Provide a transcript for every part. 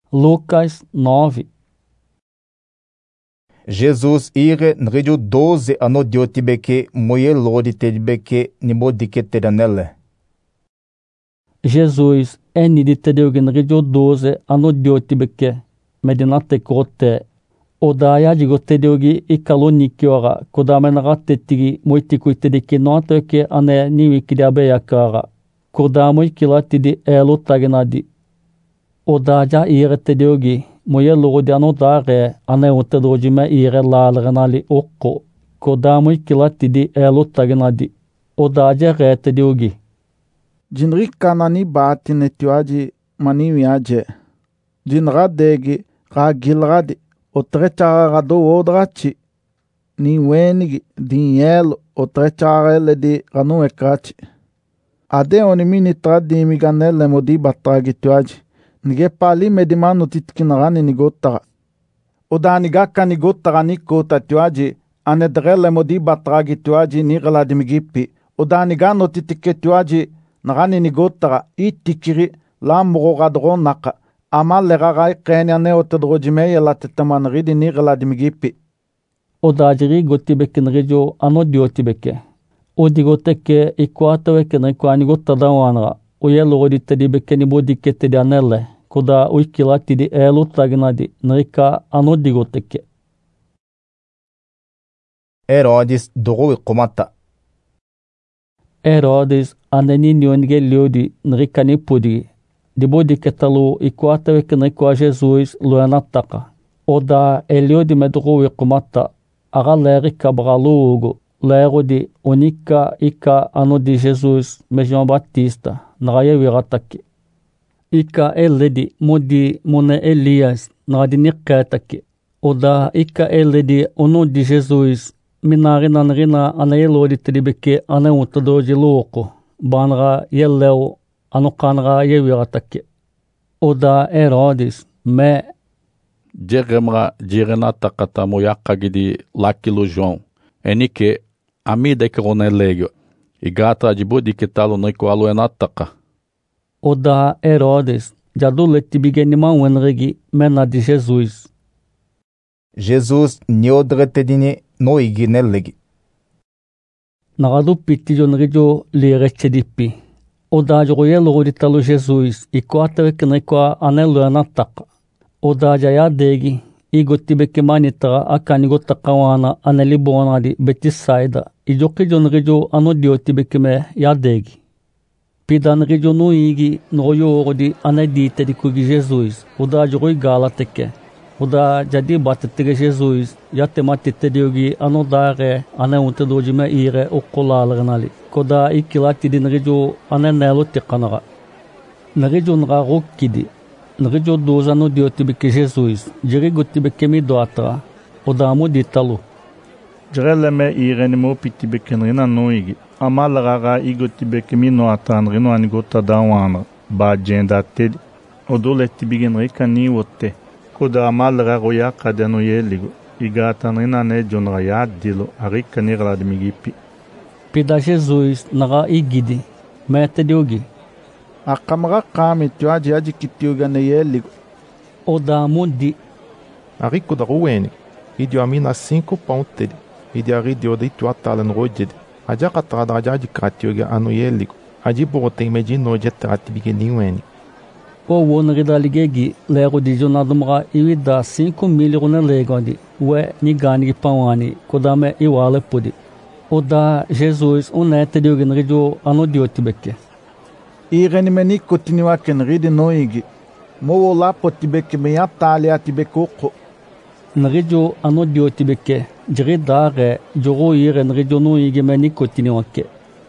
Lucas 9. Jesus ire nridio 12 anodio tibeke moye lodi tedibeke nibodike tedanelle. Jesus enidi tedeugen nridio 12 anodio tibeke medinate kote. Odaya jigo tedeugi ikalonikiora kodamenaga tettigi moitiku tedike noatoke ane niwikidabeyakara. Kodamoi kilatidi elu tagenadi. Odaja ire tedeugi moye lodi anodare ane utedojime ire lalrenali okko. Kodamoi kilatidi elu tagenadi. Odaja re tedeugi. Jinrika nani baati netioaji maniwiaje. Jinradegi ragilradi otrechaga gado wodrachi. Ni wenigi dinhelo otrechagele di ranu ekrachi. Ade onimini tradi miganele modi batragi tioaji. Nige pali medimano titkinarani nigotara. Oda nigaka nigotara nikota tioaji. Anedrele modi batragi tioaji nireladi migipi. Oda nigano titike tioaji. Nagani nigotara itikiri la morogadro naka. Ama leragai kenya ne otedrojimeye la tetamanridi nireladi migipi. Odajiri gotibeke nrijo anodio tibeke. Odigoteke ikwataweke na ikwani gotadawanra. Oye lodi tedibeke nibodike tedianelle. Koda uikilatidi elu tagnadi nrika anodigoteke. Herodes dogowi komata. Herodes aneni nionige liodi nrika nipudi. Dibodike talu ikwataweke na ikwa Jesus luenataka. Oda eliodi medogowi komata. Aga leri kabralugo. Lero di onika ika ano de Jesus me Jean Baptista nagaye wiratake. Ika eledi modi mone Elias nagadi nikatake. Oda ika eledi ono de Jesus minari nanrina anayelo di tedibeke anayutadoji loko. Banra yelleo anokanra ye wiratake. Oda Herodes me Jeremra jirenataka moyakagidi lakilo João. Enike amida ikronelegio. Igata de bodiketalo noikoalo enataka. Oda Herodes jaduleti bigenima wenregi mena de Jesus. Jesus niodretedini noiginellegi. Nagadu pitijo nrijo lirechedipi. Oda jogoyelo di talo Jesus ikoataweke naikoa anelo enataka. Oda jayadegi igotibeke manita akanigotakawana anelibonadi Betisaida. Ijoki jonrijo anodio tibekeme yadegi. Pidan rijo nuigi noyorodi anedite di kugi Jesus. Oda jogoi galateke. Oda jadi batetege Jesus. Yatematite diogi anodare aneutedojime ire okkolalrenali. Koda ikilati di nrijo anenelo tekanaga. Nrijo nra rokkidi. Nrijo 12 anodio tibeke Jesus. Jerigo tibeke midoatra. Oda amudi talo. Jereleme irenimo pitibekenrina noigi. Ama laraga igotibeke mino atanrino anigota dawana. Ba jenda tedi. Odole tibigenrika ni wote. Koda ama larago ya kadeno yeligo. Igatanrina ne jonra ya dilo. Arika nirladi migipi. Pida Jesus naga igidi. Mete diogi. Akamara kame tioaji aji kitioga ne yeligo. Oda amudi. Arico da ruene. Idio amina 5 pão tedi. Idi aridio de tuatalan rojed. Aja katrada aja de kratioga anu yeligo. Aji borotem medino de trati bigeniweni. O wonrida ligegi lero di jonadumra iwida 5 milhões legodi. Ue nigani pawani kodame iwale pudi. Oda Jesus unete diogenrijo anodio tibeke. Irenimeni continua kenridi noigi. Mo la potibeke me atali atibekoko. Nrijo anodio tibeke. Jiridare jogo ire nrijo nuigi meni continuake.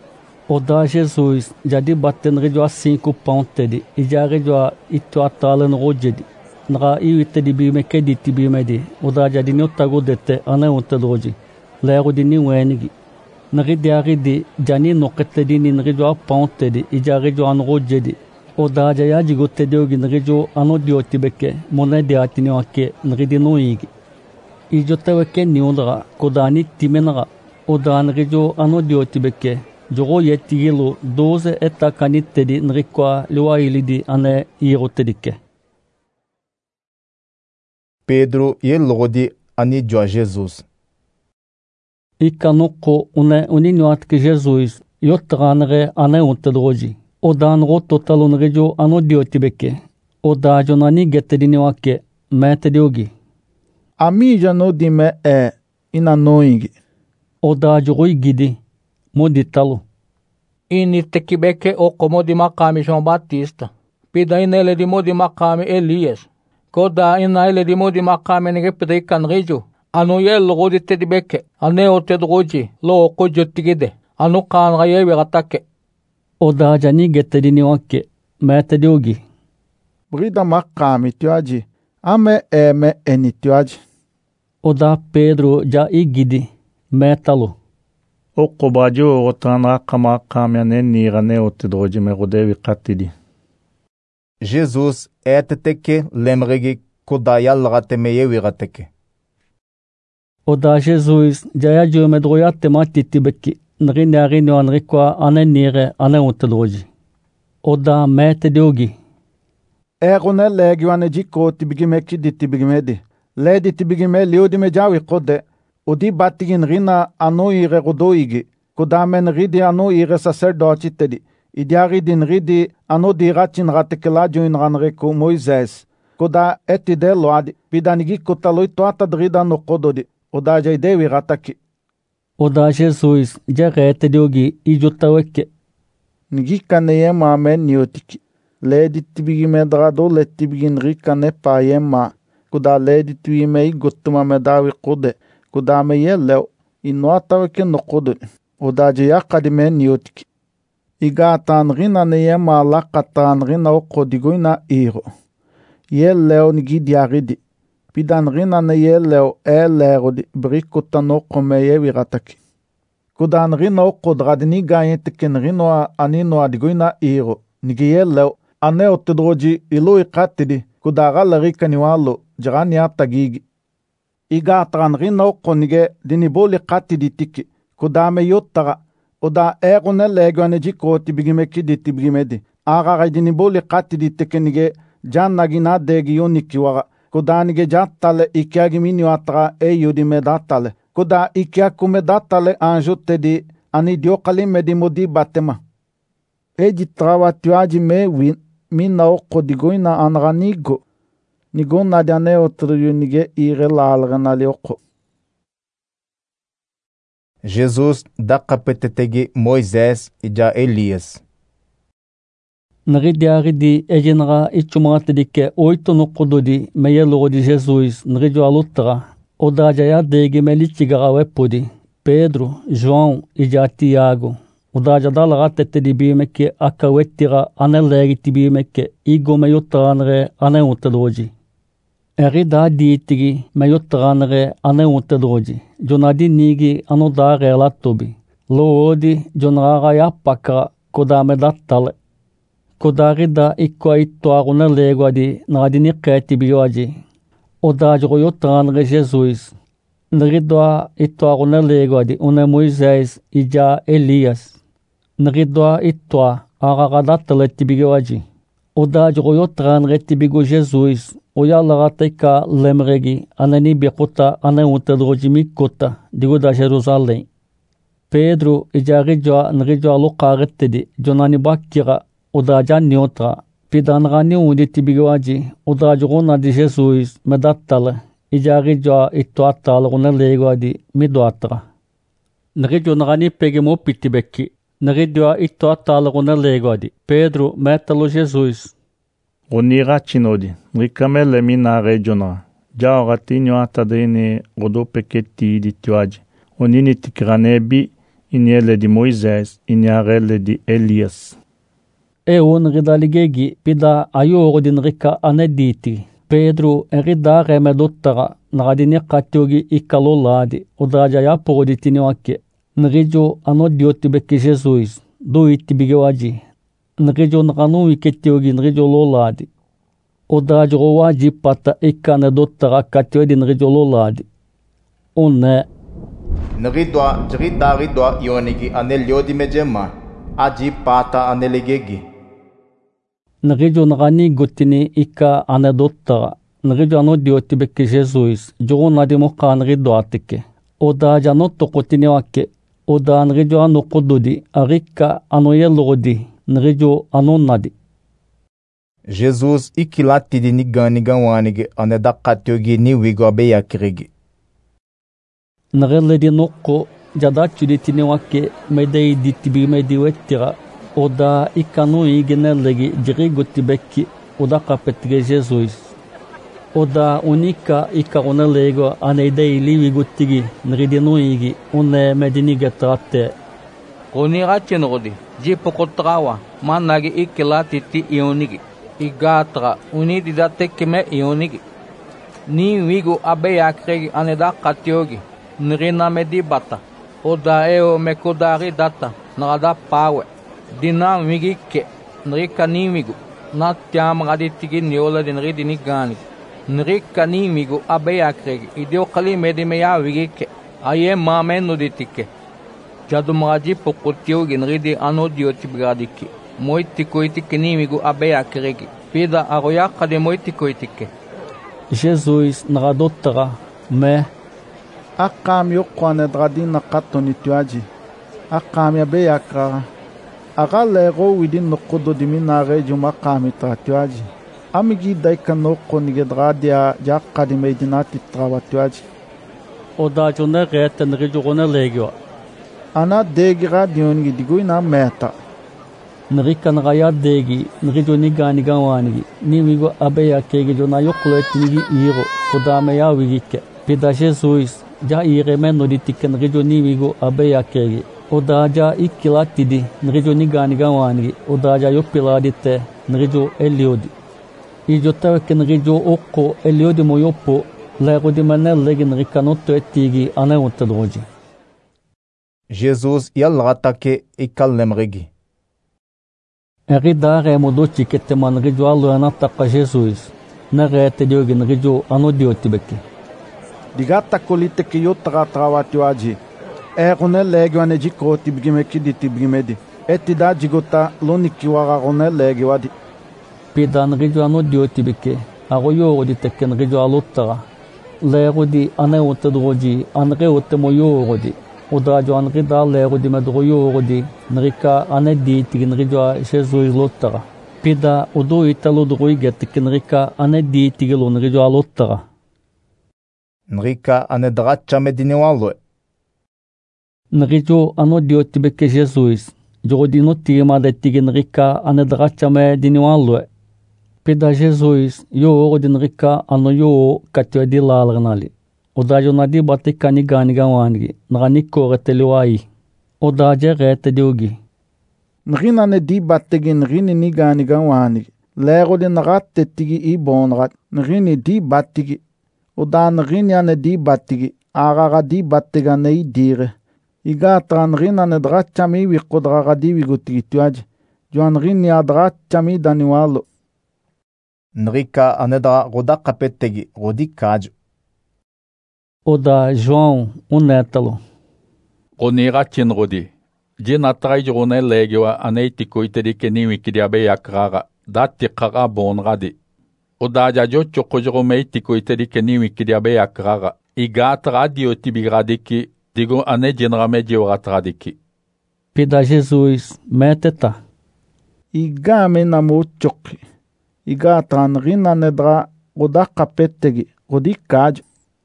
Oda Jesus jadi baten nrijo a 5 pão tedi. Ija rijo a itu atalen rojedi. Nra iwite di bime kedi tibimedi. Oda jadi nyotago dete aneutedoji. Lero di niwenigi. Nridi aridi jani nokete ni nrijo a pão tedi. Ija rijo an rojedi. Oda jaya jigo tediogi nrijo anodio tibeke. Monedi atiniwake nridi nuigi. Ijoteweke niundra kodani timenra. Oda nrijo anodio tibeke. Jogo yetigilo 12 eta kanitedi nrikwa liwa ilidi ane irotedike. Pedro e logodi ani jo Jesus. Ikanoko une uninhoat que Jesus yotranere ane untedroji. Odanro totalunre jo anodiotibeke. Odajo nani getedinioake metediogi. Amija no dime inanoing. Odajo roigidi moditalo. Initekibeke o como de Macame João Batista. Pida inele de mo de Macame Elias. Koda ina ele de mo de Macame nege pida kanrijo. Anu ye logo de tedibeke. Ane o tedroji lo oko jotigide. Anu kanra ye vegatake. Odaja ni getedinioake metediogi. Brida Macame tioaji. Ame me enitioaji. Oda Pedro ja igidi metalo. O kobajo otana kama kamene nirane otidroji merodevi katidi. Jesus eteke lemregi kodaya lagateme wirateke. Oda Jesus jaya jo medroyate matitibeki nrinari no anrikwa anenire aneutloji. Oda metediogi. Erone legwane jiko tibigimeki ditibigimedi. Ledi tibigime liudi mejawi kode. Odi batigin rina ano ire rodoigi. Kodamen ridi ano ire sacerdote tedi. Idiari din ridi ano dirachin ratekeladio in ranreku Moisés. Koda etide loadi. Pidanigi kotaloi toata drida no kododi. Oda jaidewi rataki. Oda Jesus jarete diogi ijotaweke. Nigi kaneye mamen niotiki. Ledi tibigime drado le tibigin rikane payema. Kuda ledi tuimei gotuma medawi kode. Kuda me yellew. Inoataweke no kode. Oda jaya kadime niotiki. Iga tan rina neye malaka tan rina o kodigoina iro. Yellew nigi diaridi. Pidan rina ne yellew lerodi brikuta no komeye virataki. Kudan rina o kodradini gayetiken rino anino adigoina iro. Nigi yellew ane otedroji ilo ikatidi. Kudaga larika niwalo jarani atagigi. Iga tan rina o konige diniboli katidi tiki. Kudame yottara. Oda erone legwane jiko tibigimeki ditibigimedi. Aga diniboli katidi tekenige jannagina degi yonikiwara. Kudanige jattale ikiagi miniwatra eyudi medatale. Kuda ikiaku medatale anjutedi anidiokali medimodi batema. Eji trawatiwaji me win. Mina o kodigoina anganigo. Nigona diane otruyu nige ire lalganali oko. Jesus da kapetetegi Moisés e ja Elias. Nridiaridi ejenra ichumatedike oito no kododi meyelo de Jesus nridio alutra. Oda jaya degi melitiga wepodi. Pedro, João e ja Tiago. Odaja dalarate di bimeke akawetira anelegi tibimeke igo meyotranre aneutloji. Erida diitigi meyotranre aneutloji. Jonadi nigi anodare latobi. Loodi jonara yapakra kodame dattale. Kodarida ikwa itoarune leguadi nadini ketibioji. Odajo yotranre Jesus. Nridwa itoarune leguadi une Moisés e ja Elias. Nridwa itwa aragadatale tibigoaji. Odajo yotranre tibigo Jesus. Oyalarataika lemregi anani bekuta aneutedroji mikota digoda Jerusalém. Pedro e ja ridwa nridwa lokaretedi jonani bakira odaja niotra. Pidanrani undi tibigoaji odajo na de Jesus medatale. E ja ridwa itoatale une leguadi midoatra. Nridwa nrani pegemo pitibeki. Nridwa itoatale une leguadi. Pedro metalo Jesus. Onira chinodi, rikamele mina regiona. Ja oratinho atadene rodo peketi di tioaji. Onini tikranebi inele di Moisés, inyarele di Elias. On ridaligegi pida ayoro din rika anediti. Pedro enrida remedottara naradini katiogi ikaloladi. Odaja yapodi tinioake. Nrijo anodiotibeki Jesus. Do itibigewaji. Nrijo nakanu iketiogi nrijo loladi. Odajo waji pata ikane dottara katiodi nrijo loladi. One. Nridwa ridwa yonigi aneliodi mejema. Aji pata aneligegi. Nrijo nakani gotini ika anedottara. nrijo ano diotibeke Jesus, jogo nadimo ka nrido atike. Oda jano tokotini wake, oda nrijo ano kododi, arika ano yelodi, nrijo ano nadi. Jesus ikilatidi ni ganiga wanige ane dakatyogi ni wigo abe yakirigi. Nreledi noko, jada chuditini wake, medei ditibi medi wetira, oda ikanu igenelegi jiri gotibeki, oda kapetige Jesus. Oda unika ikaronelego aneidei liwi gotigi, nridinu igi, une medinigetrate. Onira chenrodi, jipokotrawa, managi ikilatiti ionigi. Igatra, unidi da tekeme ionigi. Ni wigo abe yakregi aneda katyogi, nrina medi bata. Oda eo mekodari data, nrada pawe. Dina wigi ke, nrika ni wigo. Na tiam raditigi niola din ridini gani. Nrika ni wigo abe yakregi, idio kali medi meya wigi ke. Aye mame nuditike. Jadumraji pokotyogi nridi anodio tibradiki. Moitikoitike ni wigo abe yakregi. Pida aroya kade moitikoitike. Jesus nradotara, me Akam yokwane dradin na katoni tuaji. Akam ya be yakra. Aga lego widin nokodo diminare juma kamita tuaji. Amigi daika noko nige dradia jakadi medinati trawa tuaji. oda jone rete nrijo gone legyo. Ana degi radiongi digui na meta. Nrika nraya degi, nrijo nigani gawanigi, ni wigo abe yakegi jona yokuletinigi iro, kodame ya wigike. Pida Jesus, ja ire meno ditike nrijo ni wigo abe yakegi. Odaja ikilatidi, nrijo nigani gawanigi, odaja yopiladite, nrijo eliodi. Ijo taweke nrijo oko eliodi moyopo, lego di manelegi nrika noto etigi ane utedroji. Jesus yalratake ikallemregi. Erida remodo chikete man nrijo alu anataka Jesus, nerete diogi nrijo ano diotibeke. Digata kolite ke yotra trawa tuaji. Erone legwane jiko tibgimeki di tibgimedi. Etida jigota loniki waragone legwadi. Pida nrijo ano diotibeke, ago yoro di teke nrijo alutara. Lego di ane utedroji, anre utemo yoro di. Odajo anrida lego di medro yoro di, nrika ane di tigi nrijo Jesus lutara. Pida odo italo droige teke nrika ane di tigi lo nrijo alutara. Nrika ane dracha mediniwalwe. Nrijo ano diotibeke Jesus, jorodino tima de tigi nrika ane dracha mediniwalwe. Pida Jesus, yo oro di nrika ano yo katyo di lalernali. Odajo nadi batika ni gani gawangi, nrani kore teliwai. Odaje rete diogi. Nrina ne di bategi nrini ni gani gawani. Lego di nrate tigi i bonrat. Nrini di batigi. Oda nrini ane di batigi. Araga di batega ne i dire. Igatra nrina ne drachami wikodraga di wigutigi tuaji. Jo nrini adrachami daniwalo. Nrika anedra roda kapetegi, rodi kaju. Oda João, nétalo. Onira chinrodi. Jina trajo one legwa aneitiko iterike niwi kidiabe yakraga. Dati kaga bonradi. Oda jajo chokojoro meitiko iterike niwi kidiabe yakraga. Igata radio tibigradiki. Digo ane jenra medio ratradiki. Pida Jesus, meteta. Igame na mochoki. Igata nrina nedra roda kapetegi, rodi kaju.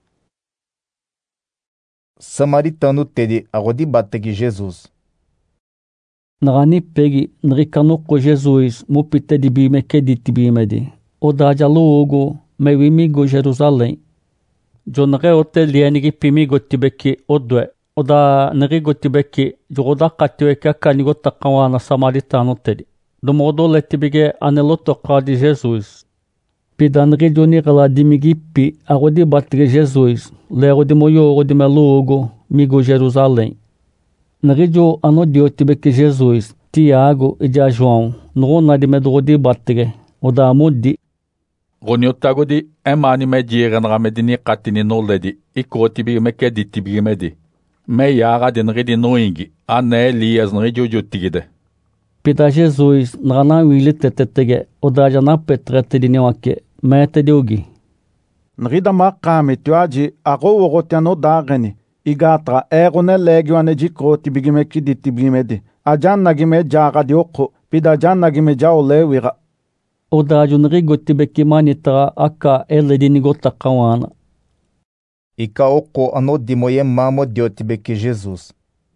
Samaritano tede arodi bategi Jesus. Nrani pegi nrikano ko Jesus mupite di bime ke di tibimedi. Odaja logo mewimigo Jerusalém. Jonre hotel lienigi pimigo tibeki odwe. Oda nrigo tibeki jogoda katweka kanigo takawana Samaritano tedi. Domodo letibige aneloto kadi Jesus. Pidanri joni gala dimigi pi arodi batri Jesus. Lero de moyo de melogo migo Jerusalém. Nrijo ano diotibeke Jesus. Tiago e de João. Nona de medrodi batri. Oda amudi. Goniotagodi emani medira na medini katini no ledi. Ikotibi meke ditibi medi. Me yaga den redi noingi. Ane Elias nrijo jotigide. Pida Jesus, nrana wili tetetege, odaja na petrete di newake, mete diogi. Nrida makame tuaji ako wogotiano dageni. Igatra egune legioane jiko tibigime kidi tibigimedi. Ajan nagime jaga dioko. Pida jan nagime jao lewira. Odaju nrigo tibeki manitra aka eledini gotakawana. Ika oko ano dimoye mamo diotibeki Jesus.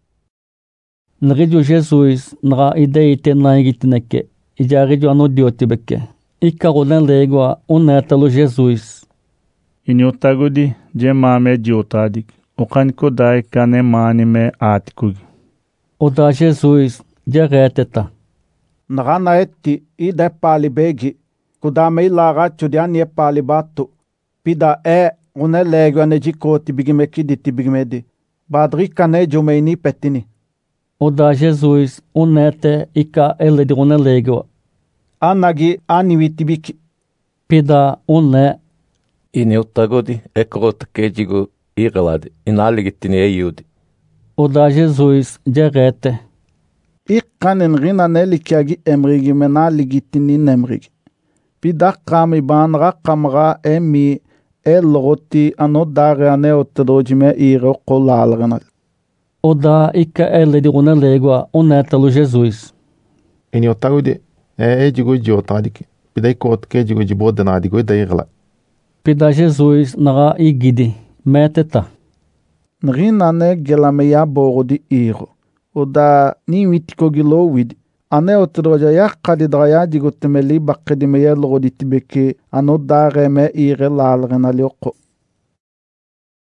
Nrijo Jesus nra ideite naigitineke. Ijarijo ano diotibeke. Ika rolen legua unetalo Jesus. Inotagodi jemame diotadik. Okaniko dai kane manime atikugi. Oda Jesus jareteta. Nagana etti ide pali begi. Kudame ilaga chudiani pali batu. Pida une legioane jiko tibigimeki di tibigimedi. Badri kane jumeini petini. Oda Jesus unete ika eledi une legua. Anagi aniwitibiki. Pida une. Inutagodi ekrot kejigo irelade. Inaligitini eyudi. Oda Jesus jarete. Ikanen rina nelikiagi emrigi mena ligitini nemrigi. Pida kami banra kamra emi elroti anodare ane otrodime iro kolalrenal. Oda ika eledi une legua unetalo Jesus. Inotagodi ejigo diotadik. Pida ikot kejigo jibodanadigo dairela. Pida Jesus nara igidi meteta. Nrina ne gelameya borodi iro. Oda ni witikogi lo widi. Ane otrodja yakadi draya jigotemeli bakedimeya logodi tibeke anodare me ire lalrenal yoko.